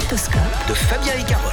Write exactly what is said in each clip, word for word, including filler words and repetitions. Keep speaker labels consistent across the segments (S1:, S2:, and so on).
S1: stéthoscope
S2: de Fabien et Carole.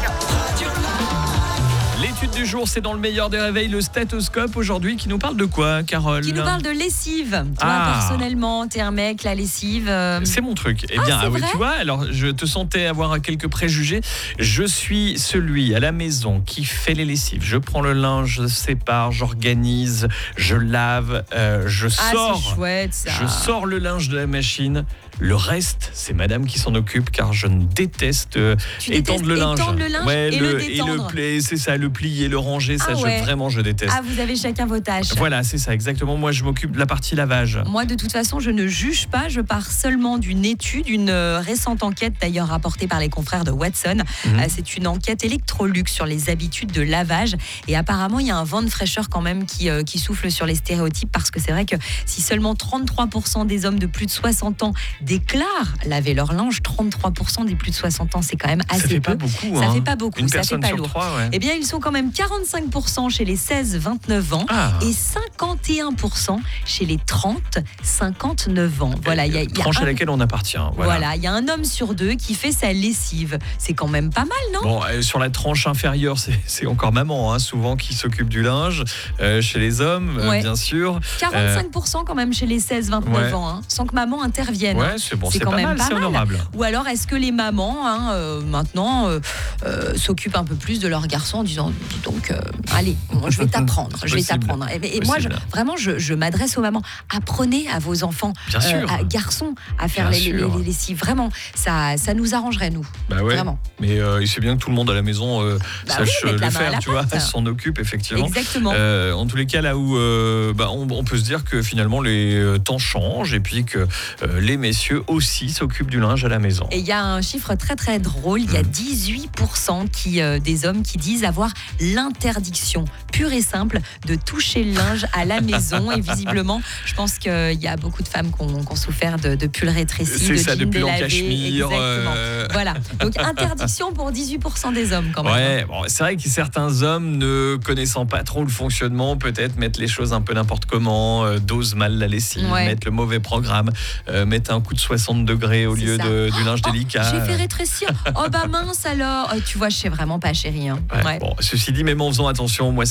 S3: L'étude du jour, c'est dans le meilleur des réveils, le stéthoscope aujourd'hui, qui nous parle de quoi, Carole?
S4: Qui nous parle de lessive. Toi,
S3: Ah.
S4: personnellement, t'es un mec, la lessive. euh,
S3: C'est mon truc. Eh
S4: Ah,
S3: bien,
S4: c'est
S3: ah oui,
S4: vrai
S3: tu vois, alors je te sentais avoir quelques préjugés. Je suis celui à la maison qui fait les lessives. Je prends le linge, je sépare, j'organise, je lave, euh, je
S4: Ah,
S3: sors.
S4: c'est chouette, ça.
S3: Je sors le linge de la machine. Le reste, c'est madame qui s'en occupe car je ne déteste euh,
S4: Tu
S3: étendre
S4: détestes
S3: le linge.
S4: étendre le linge
S3: Ouais,
S4: et le
S3: et
S4: détendre.
S3: pli- c'est ça, le plier, le ranger, ça,
S4: Ah
S3: je,
S4: ouais.
S3: vraiment, je déteste.
S4: Ah, vous avez chacun vos tâches.
S3: Voilà, c'est ça, exactement. Moi, je m'occupe de la partie lavage.
S4: Moi, de toute façon, je ne juge pas. Je pars seulement d'une étude, une euh, récente enquête d'ailleurs rapportée par les confrères de Watson.
S3: Mhm.
S4: Euh, c'est une enquête Electrolux sur les habitudes de lavage. Et apparemment, il y a un vent de fraîcheur quand même qui, euh, qui souffle sur les stéréotypes parce que c'est vrai que si seulement trente-trois pour cent des hommes de plus de soixante ans déclarent laver leur linge, trente-trois pour cent des plus de soixante ans, c'est quand même assez
S3: Ça fait
S4: peu.
S3: pas beaucoup.
S4: Ça
S3: hein.
S4: fait pas beaucoup,
S3: Une
S4: ça fait
S3: personne
S4: pas
S3: sur
S4: lourd.
S3: trois, ouais.
S4: Eh bien, ils sont quand même quarante-cinq pour cent chez les seize vingt-neuf ans
S3: Ah.
S4: et cinquante et un pour cent chez les trente cinquanteneuf ans. Voilà, il y a, il y a
S3: Tranche à
S4: un-
S3: laquelle on appartient. Voilà.
S4: voilà, il y a un homme sur deux qui fait sa lessive. C'est quand même pas mal, non?
S3: Bon, euh, sur la tranche inférieure, c'est, c'est encore maman, hein, souvent, qui s'occupe du linge. Euh, chez les hommes, euh,
S4: Ouais.
S3: bien sûr.
S4: quarante-cinq pour cent quand même chez les seize vingt-neuf
S3: Ouais.
S4: ans, hein, sans que maman intervienne.
S3: Ouais,
S4: hein.
S3: c'est bon,
S4: C'est
S3: c'est,
S4: quand
S3: pas
S4: même
S3: mal,
S4: pas
S3: c'est
S4: mal.
S3: honorable.
S4: Ou alors, est-ce que les mamans, hein, euh, maintenant, euh, euh, s'occupent un peu plus de leurs garçons en disant, dis donc, euh, allez, moi, je vais t'apprendre, je vais
S3: Possible.
S4: t'apprendre. Et, et moi, je,
S3: Possible.
S4: vraiment, je, je m'adresse aux mamans. Apprenez à vos enfants,
S3: Bien sûr.
S4: à garçons, à faire
S3: Bien
S4: les, les,
S3: sûr.
S4: les lessives. Vraiment, ça, ça nous arrangerait, nous.
S3: Bah ouais.
S4: Vraiment.
S3: Mais euh, il sait bien que tout le monde à la maison euh,
S4: Bah
S3: sache
S4: oui, mettre
S3: euh,
S4: la
S3: le
S4: main à
S3: faire,
S4: la
S3: tu vois,
S4: pâte.
S3: s'en occupe effectivement.
S4: Exactement.
S3: Euh, en tous les cas, là où euh, bah, on, on peut se dire que finalement les euh, temps changent et puis que euh, les messieurs aussi s'occupent du linge à la maison.
S4: Et il y a un chiffre très très drôle, il y a dix-huit pour cent qui, euh, des hommes qui disent avoir l'interdiction pure et simple de toucher le linge à la maison. Et visiblement, je pense qu'il y a beaucoup de femmes qui ont, qui ont souffert de, de pulls rétrécis,
S3: C'est
S4: de
S3: ça, de
S4: jeans
S3: pulls en
S4: délavés.
S3: cachemire,
S4: Exactement.
S3: euh.
S4: Voilà, donc interdiction pour dix-huit pour cent des hommes quand même.
S3: Ouais, bon, c'est vrai que certains hommes, ne connaissant pas trop le fonctionnement, peut-être mettent les choses un peu n'importe comment, euh, dosent mal la lessive,
S4: Ouais.
S3: mettent le mauvais programme, euh, mettent un coup de soixante degrés au
S4: C'est
S3: lieu
S4: ça.
S3: de, du linge
S4: Oh,
S3: délicat.
S4: j'ai fait rétrécir. Oh bah mince alors. Oh, tu vois, je sais vraiment pas, chérie. hein.
S3: Ouais,
S4: Ouais.
S3: Bon, ceci dit, même en faisant attention, moi